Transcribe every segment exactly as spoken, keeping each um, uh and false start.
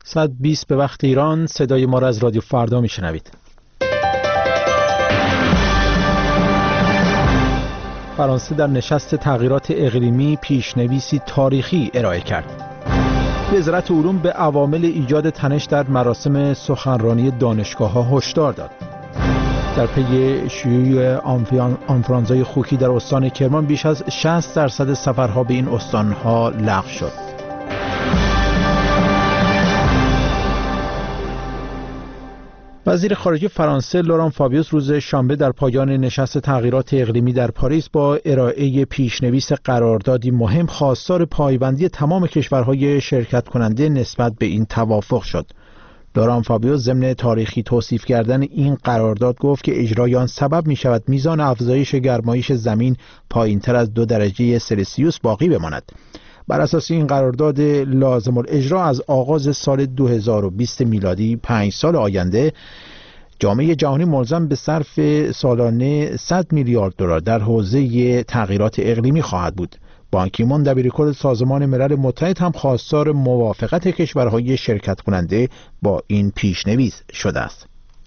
صد و بیست به وقت ایران. صدای ما را از رادیو فردا میشنوید. فرانسه در نشست تغییرات اقلیمی پیشنویسی تاریخی ارائه کرد. وزارت علوم به عوامل ایجاد تنش در مراسم سخنرانی دانشگاه‌ها هشدار داد. در پی شیوع آنفولانزای خوکی در استان کرمان بیش از شصت درصد سفرها به این استان‌ها لغو شد. وزیر خارجه فرانسه لوران فابیوس روز شنبه در پایان نشست تغییرات اقلیمی در پاریس با ارائه پیشنویس قراردادی مهم خواستار پایبندی تمام کشورهای شرکت کننده نسبت به این توافق شد. لوران فابیوس ضمن تاریخی توصیف کردن این قرارداد گفت که اجرای آن سبب می شود میزان افزایش گرمایش زمین پایینتر از دو درجه سلسیوس باقی بماند. بر اساس این قرارداد لازم الاجرا از آغاز سال دو هزار و بیست میلادی پنج سال آینده جامعه جهانی ملزم به صرف سالانه صد میلیارد دلار در حوزه تغییرات اقلیمی خواهد بود. بان کی مون دبیرکل سازمان ملل متحد هم خواستار موافقت کشورهای شرکت کننده با این پیشنویس شده است.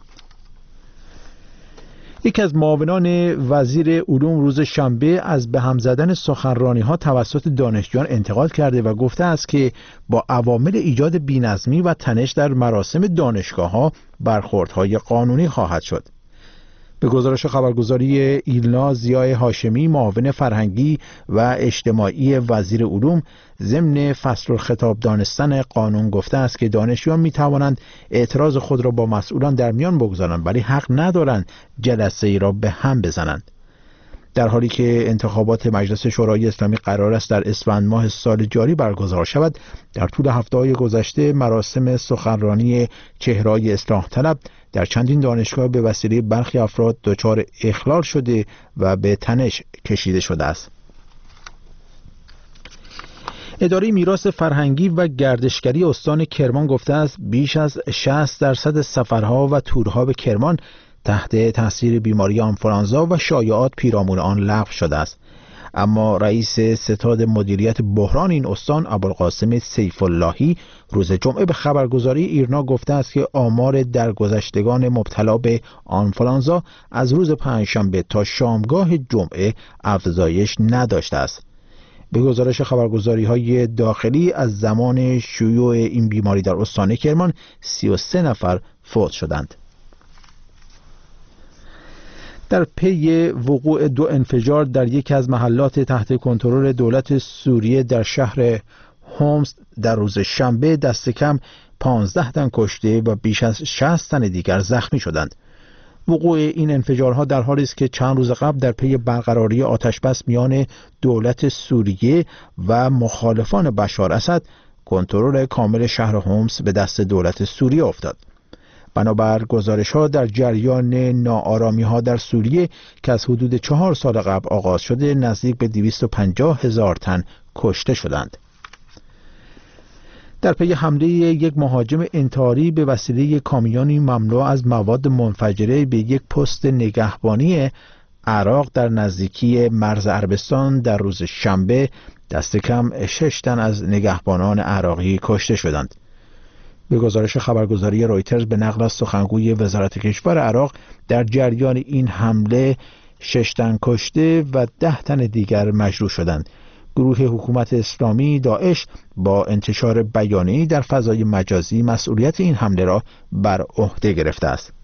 یکی از معاونان وزیر علوم روز شنبه از به هم زدن سخنرانی‌ها توسط دانشجویان انتقاد کرده و گفته است که با عوامل ایجاد بی‌نظمی و تنش در مراسم دانشگاه‌ها برخوردهای قانونی خواهد شد. به گزارش خبرگزاری ایلنا، ضیاء هاشمی معاون فرهنگی و اجتماعی وزیر علوم ضمن فصل الخطاب دانستن قانون گفته است که دانشجویان می توانند اعتراض خود را با مسئولان در میان بگذارند ولی حق ندارند جلسه ای را به هم بزنند. در حالی که انتخابات مجلس شورای اسلامی قرار است در اسفند ماه سال جاری برگزار شود، در طول هفته‌های گذشته مراسم سخنرانی چهره‌های اصلاح طلب در چندین دانشگاه به وسیله برخی افراد دچار اخلال شده و به تنش کشیده شده است. اداره میراث فرهنگی و گردشگری استان کرمان گفته است بیش از شصت درصد سفرها و تورها به کرمان تحت تاثیر بیماری آنفولانزا و شایعات پیرامون آن لغو شده است. اما رئیس ستاد مدیریت بحران این استان ابوالقاسم سیف اللهی روز جمعه به خبرگزاری ایرنا گفته است که آمار درگذشتگان مبتلا به آنفولانزا از روز پنجشنبه تا شامگاه جمعه افزایش نداشته است. به گزارش خبرگزاری‌های داخلی از زمان شیوع این بیماری در استان کرمان سی و سه نفر فوت شدند. در پی وقوع دو انفجار در یکی از محلات تحت کنترل دولت سوریه در شهر هومس در روز شنبه دست کم پانزده تن کشته و بیش از شصت تن دیگر زخمی شدند. وقوع این انفجارها در حالی است که چند روز قبل در پی برقراری آتشبس میان دولت سوریه و مخالفان بشار اسد کنترل کامل شهر هومس به دست دولت سوریه افتاد. بنابر گزارش‌ها در جریان ناآرامی‌ها در سوریه که از حدود چهار سال قبل آغاز شده نزدیک به دویست و پنجاه هزار تن کشته شدند. در پی حمله یک مهاجم انتحاری به وسیله کامیونی مملو از مواد منفجره به یک پست نگهبانی عراق در نزدیکی مرز عربستان در روز شنبه دست کم شش تن از نگهبانان عراقی کشته شدند. به گزارش خبرگزاری رویترز به نقل از سخنگوی وزارت کشور عراق در جریان این حمله شش تن کشته و ده تن دیگر مجروح شدند. گروه حکومت اسلامی داعش با انتشار بیانیه‌ای در فضای مجازی مسئولیت این حمله را بر عهده گرفته است.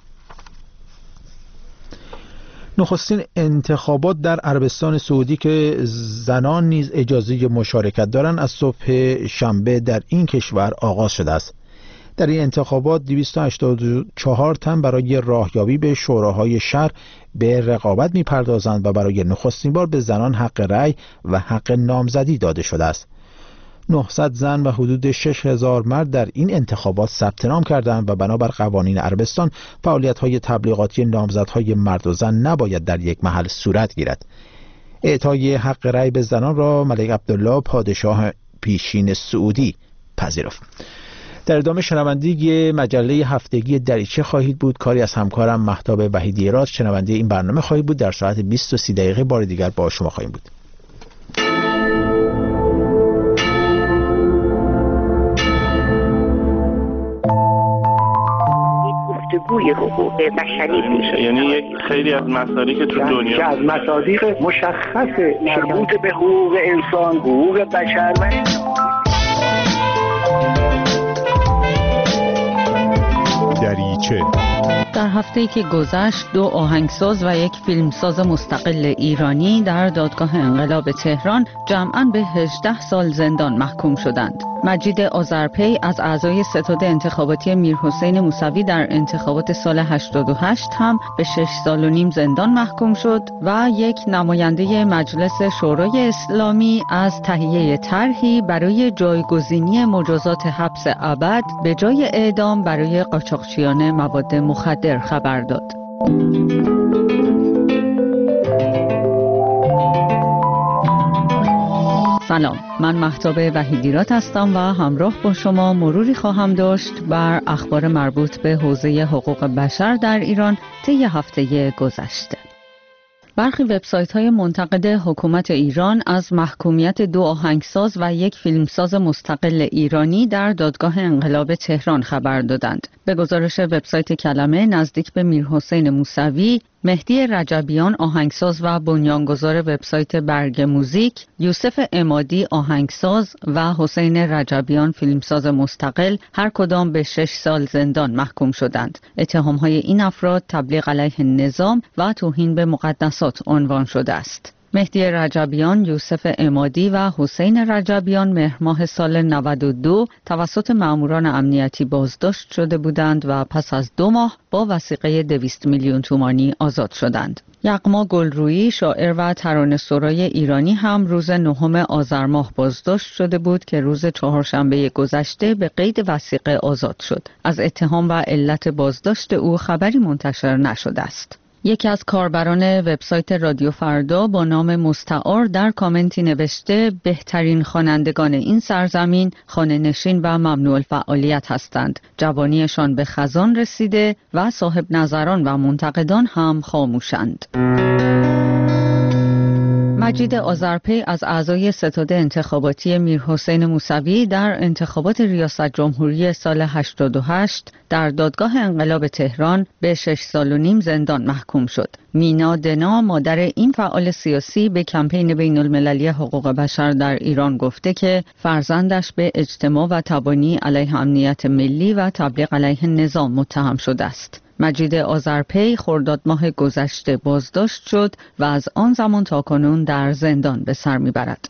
نخستین انتخابات در عربستان سعودی که زنان نیز اجازه مشارکت دارند از صبح شنبه در این کشور آغاز شده است. در این انتخابات دویست و هشتاد و چهار تن برای راهیابی به شوراهای شهر به رقابت می‌پردازند و برای نخستین بار به زنان حق رأی و حق نامزدی داده شده است. نهصد زن و حدود شش هزار مرد در این انتخابات ثبت نام کردند و بنابر قوانین عربستان فعالیت‌های تبلیغاتی نامزدهای مرد و زن نباید در یک محل صورت گیرد. اعطای حق رأی به زنان را ملک عبدالله پادشاه پیشین سعودی پذیرفت. در ادامه شنونده مجله هفتگی دریچه خواهید بود. کاری از همکارم مهتاب وحیدی ایراد. شنونده این برنامه خواهید بود. در ساعت بیست و سی دقیقه بار دیگر با شما خواهیم بود. گفتگوی حقوق بشری میشه. یعنی یک خیلی از مسائلی که تو دنیا که از مصادیق مشخص مربوط به حقوق انسان، حقوق بشر و دریچه. در هفته‌ای که گذشت دو آهنگساز و یک فیلمساز مستقل ایرانی در دادگاه انقلاب تهران جمعاً به هجده سال زندان محکوم شدند. مجید آذرپی از اعضای ستاد انتخاباتی میرحسین موسوی در انتخابات سال هشتاد و هشت هم به شش سال و نیم زندان محکوم شد و یک نماینده مجلس شورای اسلامی از تهیه طرحی برای جایگزینی مجازات حبس ابد به جای اعدام برای قاچاقچیان مواد مخدر خبر داد. سلام، من مهتاب وحیدیرات هستم و همراه با شما مروری خواهم داشت بر اخبار مربوط به حوزه حقوق بشر در ایران طی هفته گذشته. برخی وبسایت‌های منتقد حکومت ایران از محکومیت دو آهنگساز و یک فیلمساز مستقل ایرانی در دادگاه انقلاب تهران خبر دادند. به گزارش وبسایت کلمه، نزدیک به میرحسین موسوی، مهدی رجبیان آهنگساز و بنیانگذار وبسایت برگ موزیک، یوسف عمادی آهنگساز و حسین رجبیان فیلمساز مستقل هر کدام به شش سال زندان محکوم شدند. اتهام‌های این افراد تبلیغ علیه نظام و توهین به مقدسات عنوان شده است. مهدی رجبیان، یوسف عمادی و حسین رجبیان مهر ماه سال نود و دو توسط ماموران امنیتی بازداشت شده بودند و پس از دو ماه با وثیقه دویست میلیون تومانی آزاد شدند. یغما گلرویی، شاعر و ترانه‌سرای ایرانی هم روز نهم آذر ماه بازداشت شده بود که روز چهارشنبه گذشته به قید وثیقه آزاد شد. از اتهام و علت بازداشت او خبری منتشر نشده است. یکی از کاربران وبسایت رادیو فردا با نام مستعار در کامنتی نوشته بهترین خوانندگان این سرزمین خانه نشین و ممنوع الفعالیت هستند. جوانیشان به خزان رسیده و صاحب نظران و منتقدان هم خاموشند. مجید آذرپی از اعضای ستاد انتخاباتی میرحسین موسوی در انتخابات ریاست جمهوری سال هشتاد و هشت در دادگاه انقلاب تهران به شش سال و نیم زندان محکوم شد. مینا دنا، مادر این فعال سیاسی، به کمپین بین المللی حقوق بشر در ایران گفته که فرزندش به اجتماع و تبانی علیه امنیت ملی و تبلیغ علیه نظام متهم شده است. مجید آذرپی خرداد ماه گذشته بازداشت شد و از آن زمان تا کنون در زندان به سر میبرد.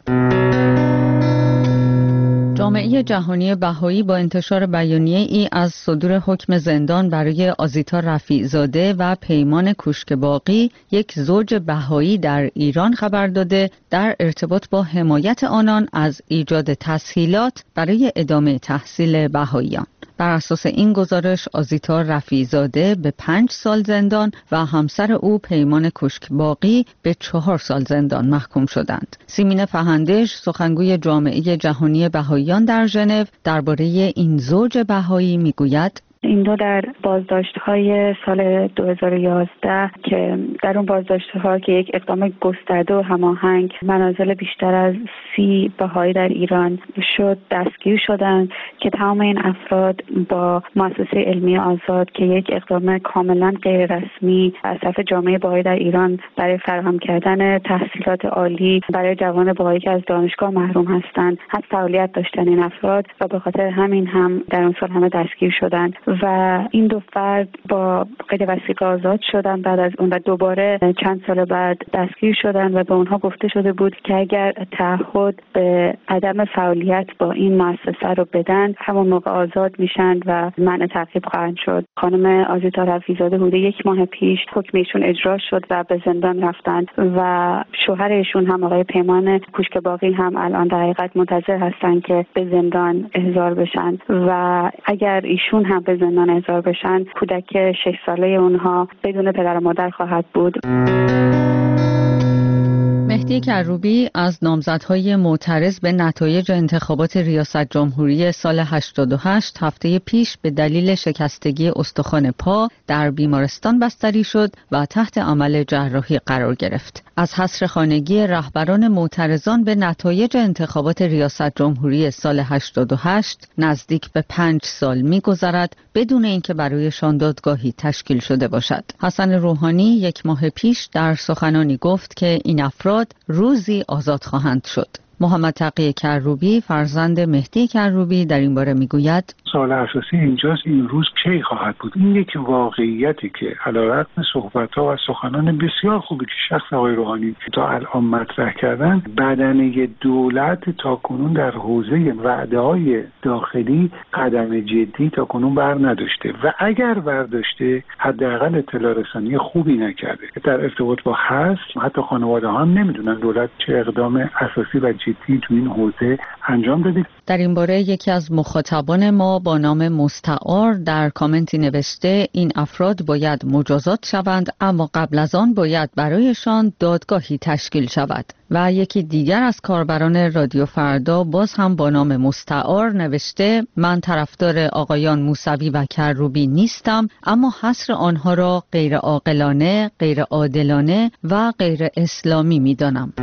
جامعه جهانی بهایی با انتشار بیانیه ای از صدور حکم زندان برای آزیتا رفیع‌زاده و پیمان کوشکباقی، یک زوج بهایی در ایران، خبر داده در ارتباط با حمایت آنان از ایجاد تسهیلات برای ادامه تحصیل بهاییان. بر اساس این گزارش آزیتا رفیع‌زاده به پنج سال زندان و همسر او پیمان کوشکباقی به چهار سال زندان محکوم شدند. سیمین فهندش، سخنگوی جامعه جهانی بهائیان در ژنو، درباره این زوج بهایی میگوید: این دو در بازداشت‌های سال دو هزار و یازده که در اون بازداشت‌ها که یک اقدام گسترده و هماهنگ منازل بیشتر از سی بهایی در ایران شد، دستگیر شدند که تمام این افراد با مؤسسه علمی آزاد که یک اقدام کاملا غیر رسمی از طرف جامعه بهایی در ایران برای فراهم کردن تحصیلات عالی برای جوان بهایی که از دانشگاه محروم هستند، حق فعالیت داشتن این افراد و به خاطر همین هم در اون سال همه دستگیر شدند و این دو فرد با قید وثیقه آزاد شدن بعد از اون و دوباره چند سال بعد دستگیر شدن و به اونها گفته شده بود که اگر تعهد به عدم فعالیت با این مؤسسه رو بدن همون موقع آزاد میشن و منع تعقیب خواهند شد. خانم آزیتا رفیع‌زاده حدود یک ماه پیش حکم ایشون اجرا شد و به زندان رفتند و شوهر ایشون هم آقای پیمان کوشکباقی هم الان در حقیقت منتظر هستن که به زندان احضار بشن و اگر ایشون هم به زندان احضار بشن کودک شش ساله اونها بدون پدر و مادر خواهد بود. مهدی مهدی کروبی از نامزدهای معترض به نتایج انتخابات ریاست جمهوری سال هشتاد و هشت هفته پیش به دلیل شکستگی استخوان پا در بیمارستان بستری شد و تحت عمل جراحی قرار گرفت. از حصر خانگی رهبران معترضان به نتایج انتخابات ریاست جمهوری سال هشتاد و هشت نزدیک به پنج سال می‌گذرد بدون اینکه برایشان دادگاهی تشکیل شده باشد. حسن روحانی یک ماه پیش در سخنانی گفت که این افراد روزی آزاد خواهند شد. محمد تقی کروبی فرزند مهدی کروبی در این باره میگوید سوال اساسی اینجاست این روز کی خواهد بود. این یک واقعیتی که علیرغم صحبت‌ها و سخنان بسیار خوبی که شخص آقای روحانی تا الان مطرح کردن، بدنه دولت تاکنون در حوزه وعده‌های داخلی قدم جدی تاکنون بر نداشته و اگر برداشته حداقل اطلاع رسانی خوبی نکرده. در ارتباط با حذف حتی خانواده ها هم نمیدونن دولت چه اقدام اساسی و جدی تو این حوزه انجام داده. در این باره یکی از مخاطبان ما با نام مستعار در کامنتی نوشته این افراد باید مجازات شوند، اما قبل از آن باید برایشان دادگاهی تشکیل شود. و یکی دیگر از کاربران رادیو فردا باز هم با نام مستعار نوشته من طرفدار آقایان موسوی و کروبی نیستم، اما حصر آنها را غیر عاقلانه، غیر عادلانه و غیر اسلامی می‌دانم.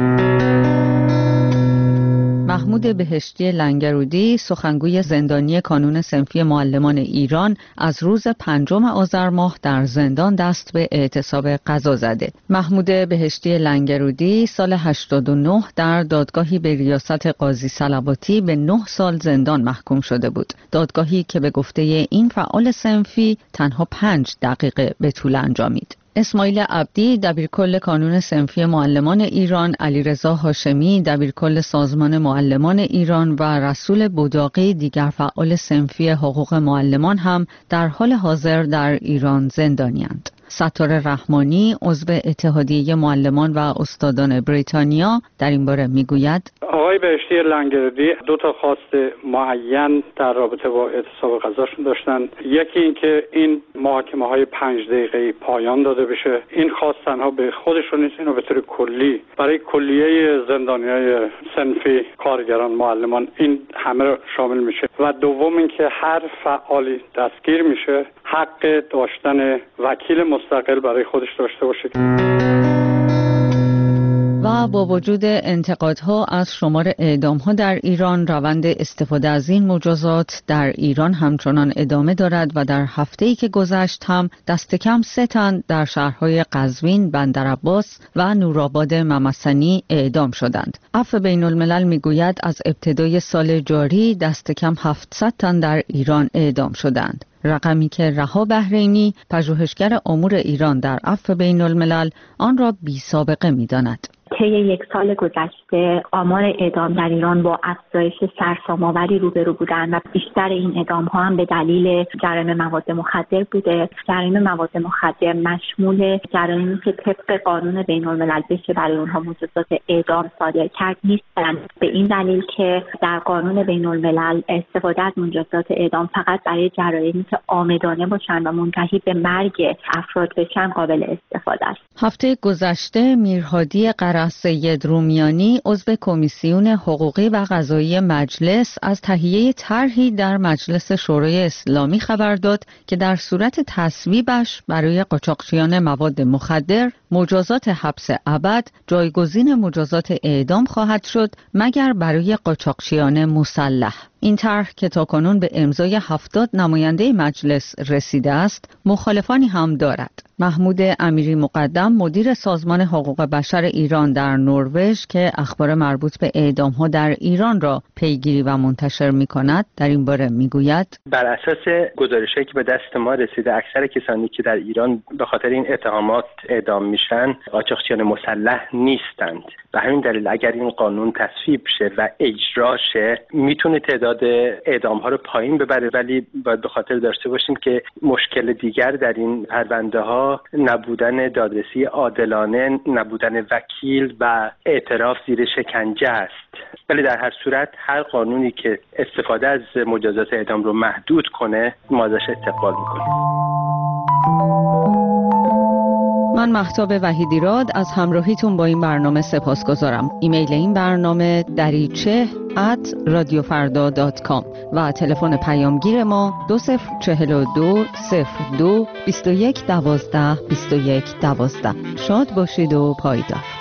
محمود بهشتی لنگرودی سخنگوی زندانی کانون صنفی معلمان ایران از روز پنجم آذر ماه در زندان دست به اعتصاب قضا زده. محمود بهشتی لنگرودی سال هشتاد و نه در دادگاهی به ریاست قاضی صلواتی به نه سال زندان محکوم شده بود. دادگاهی که به گفته این فعال صنفی تنها پنج دقیقه به طول انجامید. اسماعیل عبدی دبیرکل کانون صنفی معلمان ایران، علیرضا هاشمی دبیرکل سازمان معلمان ایران و رسول بوداقی دیگر فعال صنفی حقوق معلمان هم در حال حاضر در ایران زندانی‌اند. ستار رحمانی عضو اتحادیه معلمان و استادان بریتانیا در این باره میگوید آقای بهشتی لنگرودی دو تا خواست معین در رابطه با اعتصاب قضاشون داشتن. یکی این که این محاکمه های پنج دقیقه‌ای پایان داده بشه. این خواست تنها به خودشون نیست، اینو به طور کلی برای کلیه زندانیای صنفی کارگران معلمان این همه رو شامل میشه. و دوم این که هر فعالی دستگیر میشه حق داشتن وکیل مستقل برای خودش داشته باشه. و با وجود انتقادها از شمار اعدام‌ها در ایران، روند استفاده از این مجازات در ایران همچنان ادامه دارد و در هفته‌ای که گذشت هم دست کم سه تن در شهرهای قزوین، بندرعباس و نورآباد ممسنی اعدام شدند. عفو بین الملل میگوید از ابتدای سال جاری دست کم هفتصد تن در ایران اعدام شدند. رقمی که رها بحرینی پژوهشگر امور ایران در عفو بین الملل آن را بی سابقه می‌داند. طی یک سال گذشته آمار اعدام در ایران با افزایش سرسام‌آوری روبرو بودند و بیشتر این اعدام‌ها هم به دلیل جرایم مواد مخدر بوده. جرایم مواد مخدر مشمول جرایمی که طبق قانون بین‌الملل بشه برای اونها مجازات اعدام صادر کرد نیستند، به این دلیل که در قانون بین‌الملل استفاده از مجازات اعدام فقط برای جرایمی که عامدانه باشند و منتهی به مرگ افراد بشن قابل استفاده است. هفته گذشته میرهادی سید رومیانی عضو کمیسیون حقوقی و قضایی مجلس از تهیه طرحی در مجلس شورای اسلامی خبر داد که در صورت تصویبش برای قاچاقچیان مواد مخدر مجازات حبس ابد جایگزین مجازات اعدام خواهد شد مگر برای قاچاقچیان مسلح. این طرح که تاکنون به امضای هفتاد نماینده مجلس رسیده است، مخالفانی هم دارد. محمود امیری مقدم مدیر سازمان حقوق بشر ایران در نروژ که اخبار مربوط به اعدام‌ها در ایران را پیگیری و منتشر می‌کند در این باره می‌گوید بر اساس گزارشی که به دست ما رسیده اکثر کسانی که در ایران به خاطر این اتهامات اعدام میشن قاچاقچیان مسلح نیستند. به همین دلیل اگر این قانون تصویب شه و اجرا شه میتونه تعداد اعدام‌ها رو پایین ببره، ولی باید به خاطر داشته باشیم که مشکل دیگر در این پرونده‌ها نبودن دادرسی عادلانه، نبودن وکیل و اعتراف زیر شکنجه است. ولی در هر صورت هر قانونی که استفاده از مجازات اعدام رو محدود کنه ما ازش استقبال میکنیم. من مهتاب وحیدیراد از همراهیتون با این برنامه سپاسگزارم. ایمیل این برنامه دریچه ات رادیو فردا دات کام و تلفن پیامگیر ما دو صفر چهل و دو صفر دو بیست و یک دوازده بیست و یک دوازده. شاد باشید و پایدار.